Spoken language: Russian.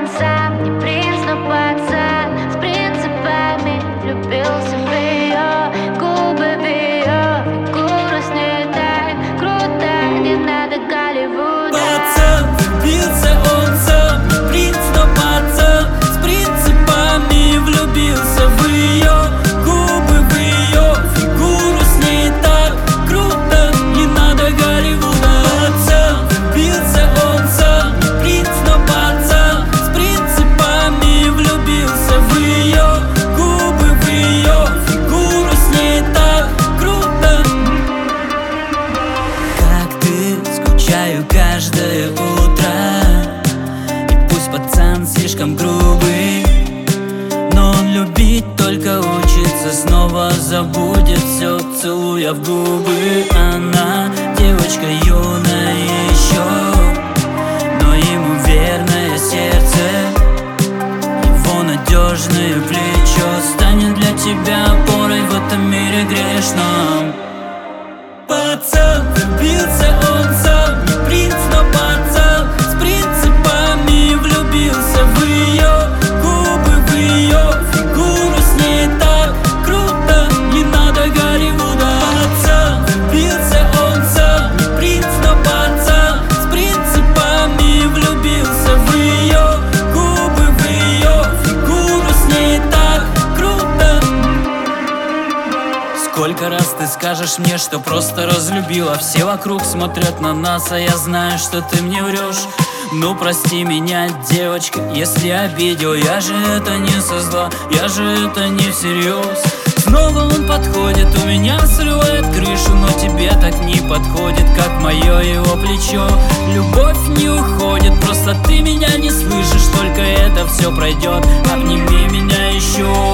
он сам не принц, но пацан с принципами. Влюбился в ее губы, в ее фигуру, с ней так круто, не надо Голливуда. Пацан, влюбился он сам, не принц, но пацан с принципами. Влюбился в ее губы, в ее фигуру, с ней так круто, не надо Голливуда. Пацан, влюбился он сам, не принц, но пацан с принципами. Влюбился в ее губы, в ее фигуру, с ней так круто. Как ты, скучаю каждое утро. И пусть пацан слишком грубый, но он любить только учится, снова забудет все, целуя в губы. Она девочка юная еще, но ему верное сердце, его надежное плечо станет для тебя опорой в этом мире грешном. Пацан, влюбился он сам, не принц, но пацан с принципами. Влюбился в ее губы, в ее фигуру, с ней так круто, не надо Голливуда. Пацан, влюбился он сам, не принц, но пацан с принципами. Влюбился в ее губы, в ее фигуру, с ней так круто. Сколько раз ты скажешь мне, что просто разлюбила? Все вокруг смотрят на нас, а я знаю, что ты мне врешь. Ну прости меня, девочка, если обидел. Я же это не со зла, я же это не всерьез. Снова он подходит, у меня срывает крышу, но тебе так не подходит, как мое его плечо. Любовь не уходит, просто ты меня не слышишь, только это все пройдет. Обними меня еще.